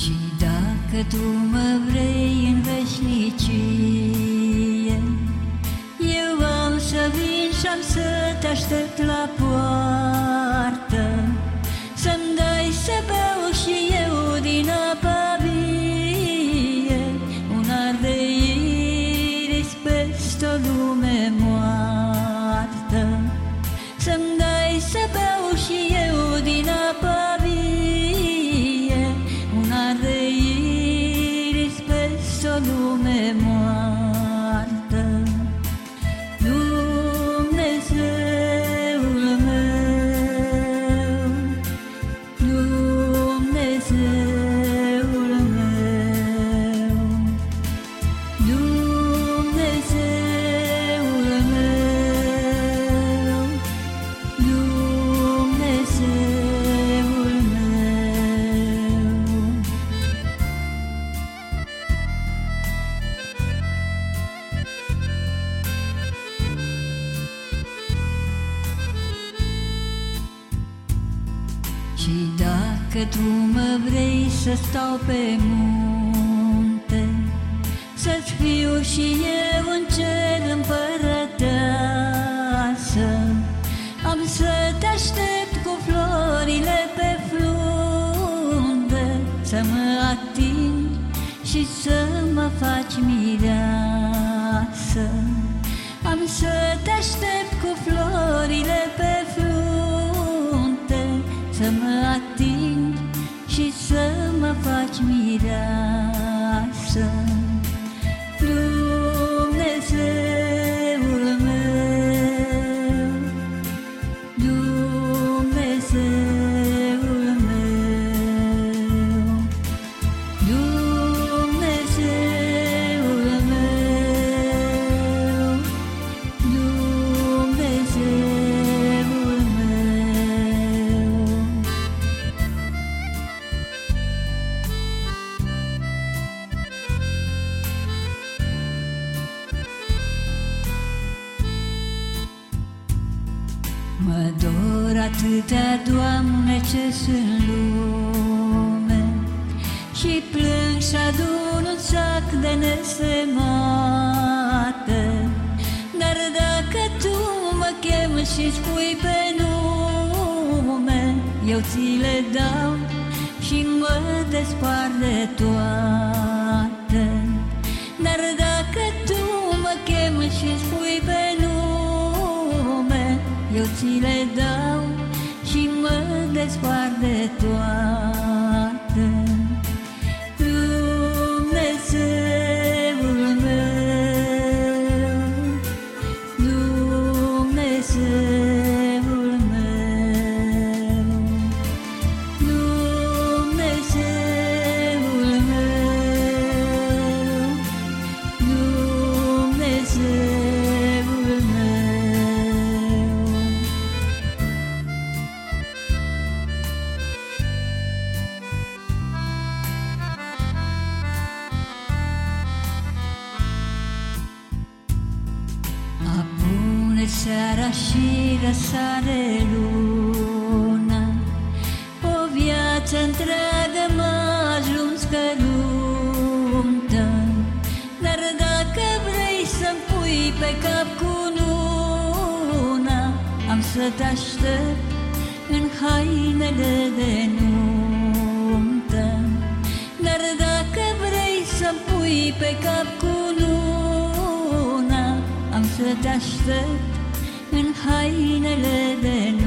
Și dacă tu mă vrei în veșnicie, eu am să vin și-am să te aștept la poartă, să-mi dai să beau și eu din apa vie, un ar de iris peste o lume moartă. Să-mi dai să beau și eu din apa vie, un ar de iris peste o lume moartă. Dumnezeul meu, Dumnezeul meu, Dumnezeul meu, Dumnezeul meu. Și dacă tu mă vrei să stau pe munte, să-ți fiu și eu în cer împărăteasă, am să te aștept cu florile pe frunte, să mă ating și să mă faci mireasă. Am să te aștept cu florile pe frunte, să mă ating și să mă faci mireasă. Dumnezeul meu, Dumnezeul meu, Dumnezeul meu, Dumnezeul meu. Mă dor atâtea, Doamne, ce-s în lume, și plâng și adun un sac de nesemate. Dar dacă Tu mă chemi și spui pe nume, eu ți le dau și mă despart de toate. Dar dacă Tu mă chemi și spui pe nume, eu ți le dau și mă despart de toate. Dumnezeul meu, Dumnezeul meu, Dumnezeul meu, Dumnezeul meu. Apune seara și răsare luna, o viață întreagă m-a ajuns căruntă. Dar dacă vrei să-mi pui pe cap cununa, am să te aștept în hainele de nuntă. Dar dacă vrei să-mi pui pe cap cununa, am să te aștept în hainele de nuntă.